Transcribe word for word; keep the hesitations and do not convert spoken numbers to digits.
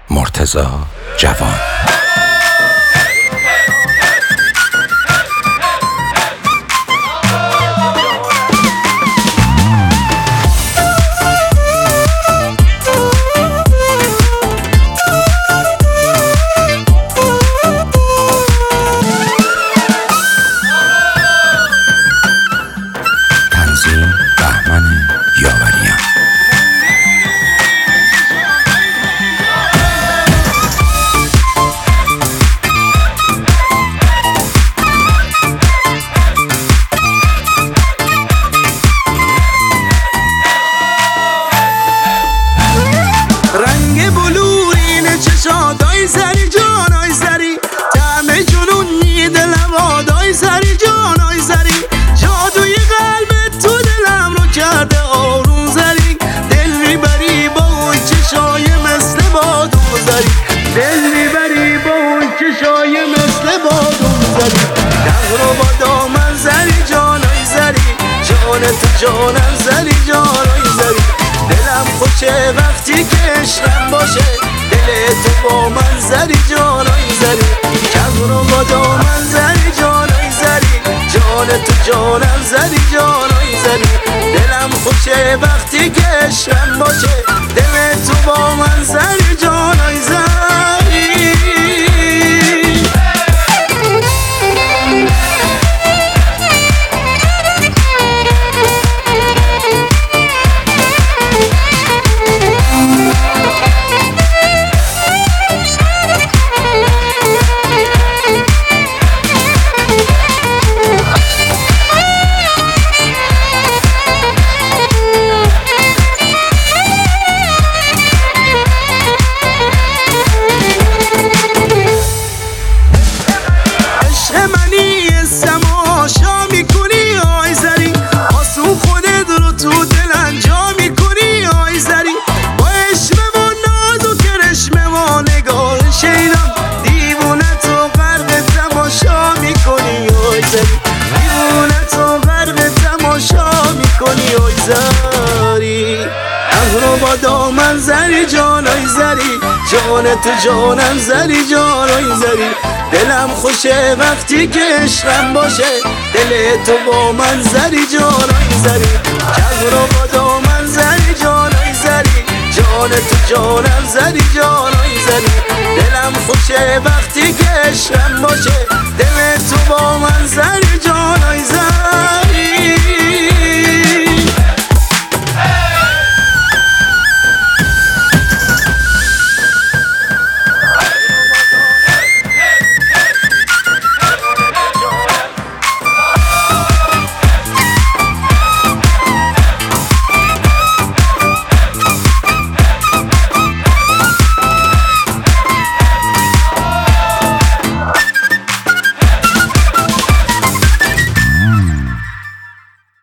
مرتضی جوان. تنظیم بهمن یاوریان. رنگ بلورین چشادای سری جانای سری، طعم جنونی دلم آدای سری جانای سری، جادوی قلب تو دلم رو کرده آروم زری، دل میبری با اون چشای مثل بادوم زری، دل میبری با اون چشای مثل بادوم زری، دق رو با دامن زری جانای زری، جان تو جانم زری جانای زری، دلم خوشه وقتی که عشقم باشه، دل تو با من زری جانای زری، کم رو با دامن زری جانای زری، جان تو جانم زری جانای زری، دلم خوشه وقتی که عشقم باشه، دل تو با من زری جانای زری. با دامن زری جانای زری، جان تو جانم زری جانای زری، دلم خوشه وقتی که عشقم باشه، دل تو با من زری جانای زری، کل رو با دامن زری جانای زری، جان تو جانم زری جانای زری، دلم خوشه وقتی که عشقم باشه، دل تو با من زری جانای زری.